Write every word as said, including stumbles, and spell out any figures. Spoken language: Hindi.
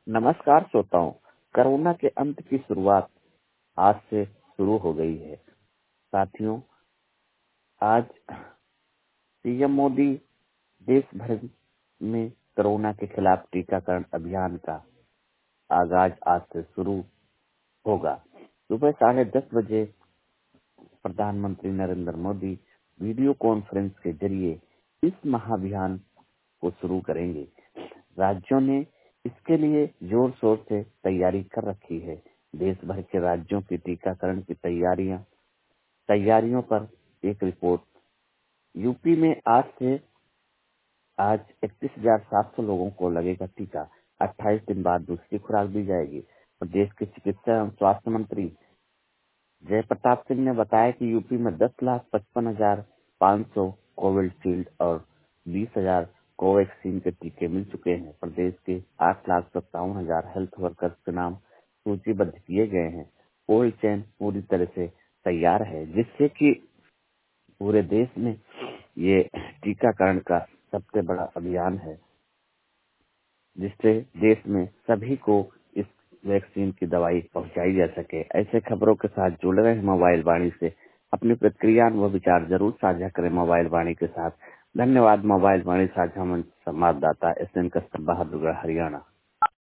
नमस्कार श्रोताओं, कोरोना के अंत की शुरुआत आज से शुरू हो गई है। साथियों, आज पीएम मोदी देश भर में कोरोना के खिलाफ टीकाकरण अभियान का आगाज आज से शुरू होगा। सुबह साढ़े दस बजे प्रधानमंत्री नरेंद्र मोदी वीडियो कॉन्फ्रेंस के जरिए इस महाअभियान को शुरू करेंगे। राज्यों ने इसके लिए जोर शोर से तैयारी कर रखी है। देश भर के राज्यों की टीकाकरण की तैयारियां तैयारियों पर एक रिपोर्ट। यूपी में आज से आज इकतीस हजार सात सौ लोगों को लगेगा टीका। अट्ठाईस दिन बाद दूसरी खुराक दी जाएगी। प्रदेश के चिकित्सा एवं स्वास्थ्य मंत्री जय प्रताप सिंह ने बताया कि यूपी में दस लाख पचपन हजार पाँच सौ कोविशील्ड और बीस हजार कोवैक्सीन के टीके मिल चुके हैं। प्रदेश के आठ लाख सत्तावन हजार हेल्थ वर्कर्स के नाम सूचीबद्ध किए गए हैं। कोल्ड चेन पूरी तरह से तैयार है, जिससे कि पूरे देश में ये टीकाकरण का सबसे बड़ा अभियान है, जिससे देश में सभी को इस वैक्सीन की दवाई पहुंचाई जा सके। ऐसे खबरों के साथ जुड़ रहे हैं मोबाइल वाणी से। अपनी प्रतिक्रिया व विचार जरूर साझा करें मोबाइल वाणी के साथ। धन्यवाद। मोबाइल वाणी साझा मंच संवाददाता एस एन कस्तूरबा, हरियाणा।